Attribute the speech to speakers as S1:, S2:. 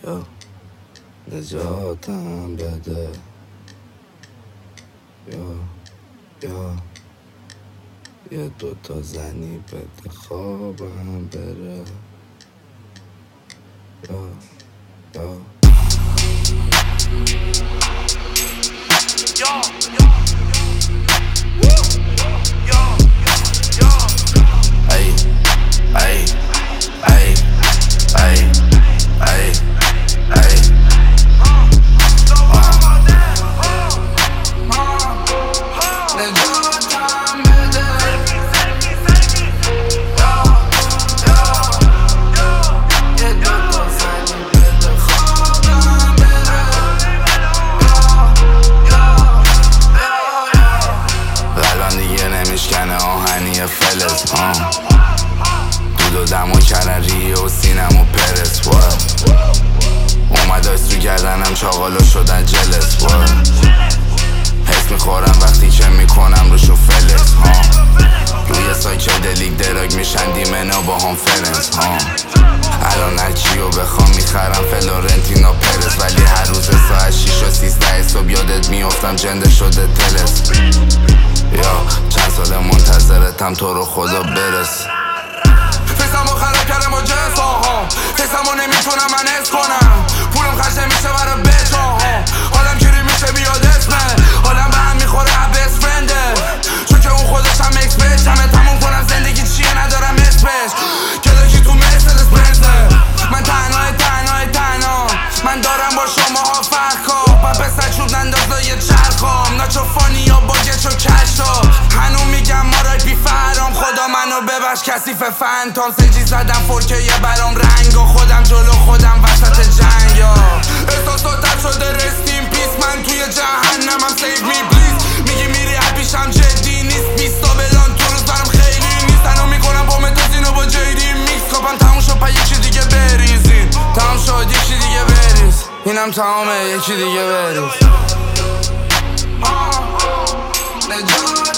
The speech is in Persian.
S1: یا نجاتم بده یا یه دوتا زنی بده خوابم بره یا میشکنه آهنی فلز دود و دمو کردن ریه و سینم و پرس اومد آیسترو کردنم چاقالا شدن جلس حس میخورم وقتی که میکنم روشو فلز روی سایکدلیک دراگ میشن دیمنا با هم فرنس الان هرچیو بخوام میخرم فلورنتینا پرس ولی هر روز ساعت 6 و 13 صبح یادت میافتم جنده شده تلس یا چند سال منتظرتم تو رو خدا برس
S2: فیسمو خراب کردم با جنس فیسمو نمیتونم من حس کنم پولم خرج نمیشه برای بچه حالم گیری میشه بیاد اسمه حالم به هم میخوره بست فرنده چون که اون خودش هم اکس بچ همه تموم کنم زندگی چیه ندارم اسمش کلکی تو مرسدس بنزه من تنها من دارم با شما ها فرق با پسر چوب ننداز یه چرخام ناچو فانی یا باگه چو کشتا هنو میگم ما رای بی فرام خدا منو ببخش کثیف فنتام سنجی زدم فورکه یه برام رنگ و خودم جلو خودم وسط جنگ یا احساساتم شده رستیم پیس من توی جهنمم سیو می پلیز میگی میری پیشم جدی نیست 20 تا بلان تو روز برام خیلی نیست هنو میکنم با متازینو با جیدی میکس کابم تموم شد پا یکی دیگه بریزین تمام شد یکی دیگه بریز اینم تمامه یکی دیگه بریز